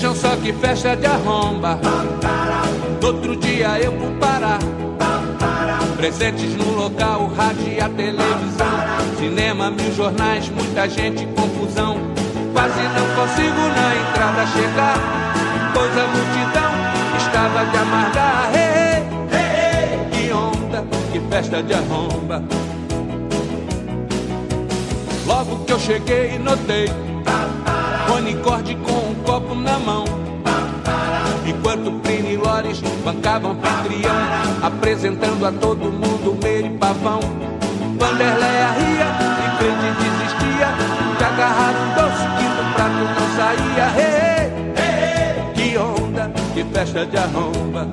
Vejam só que festa de arromba. No outro dia eu vou parar. Presentes no local, o rádio e a televisão, cinema, 1000 jornais, muita gente, confusão. Quase não consigo na entrada chegar, pois a multidão estava de amargar. Hey, hey, hey, que onda, que festa de arromba. Logo que eu cheguei notei Ronicorde com um copo na mão, enquanto Plínio e Lores bancavam anfitrião, apresentando a todo mundo Meire e Pavão. Vanderleia ria e Cleide desistia, de agarrar um doce que do prato não saía. Hey, hey, hey, que onda, que festa de arromba.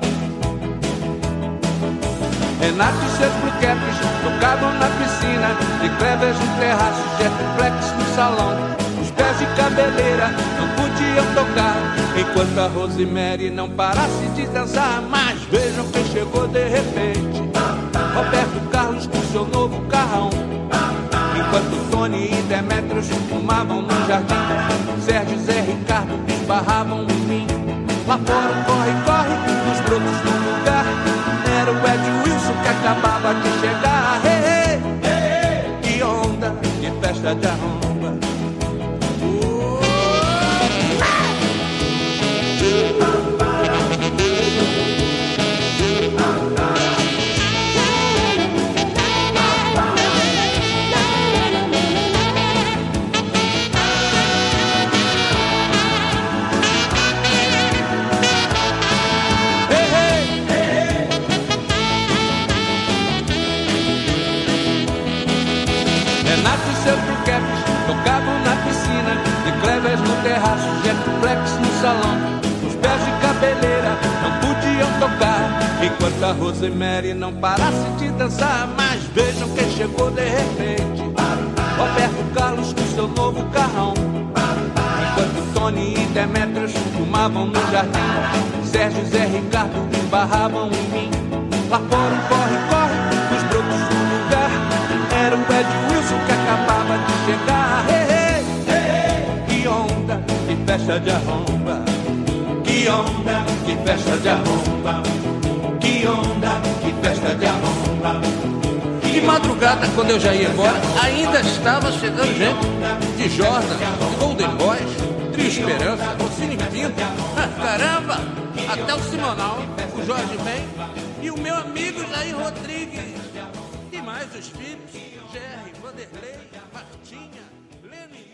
Renato e seus bluecaps tocavam na piscina, de Clevers no terraço, Jetflex no salão. Os pés de cabeleira não podiam tocar, enquanto a Rosemary não parasse de dançar. Mas vejam quem chegou de repente, Roberto Carlos com seu novo carrão, enquanto Tony e Demetrios fumavam no jardim. Sérgio e Zé Ricardo esbarravam em mim. Lá fora um corre-corre nos brotos do lugar, era o Ed Wilson que acabava de chegar. Hey, hey, hey, que onda, que festa de arromba. Tocavam na piscina, de Clevers no terraço, Jetflex no salão. Os pés de cabeleira não podiam tocar, enquanto a Rosemary não parasse de dançar. Mas vejam quem chegou de repente, Roberto Carlos com seu novo carrão, enquanto Tony e Demetrios fumavam no jardim. Sérgio e Zé Ricardo esbarravam em mim. Lá fora um corre-corre nos brotos do lugar, era o Ed Wilson que acabava de chegar. Hey, hey, hey, que onda, que festa de arromba. Que onda, que festa de arromba. Que onda, que festa de arromba. De madrugada, quando eu já ia embora, ainda estava chegando gente de Jordan, de Golden Boys, Trio Esperança, Rossini Pinto. Caramba, até o Simonal, o Jorge Ben e o meu amigo Jair Rodrigues. E mais os filhos, Jerry, Vanderlei, Martinha.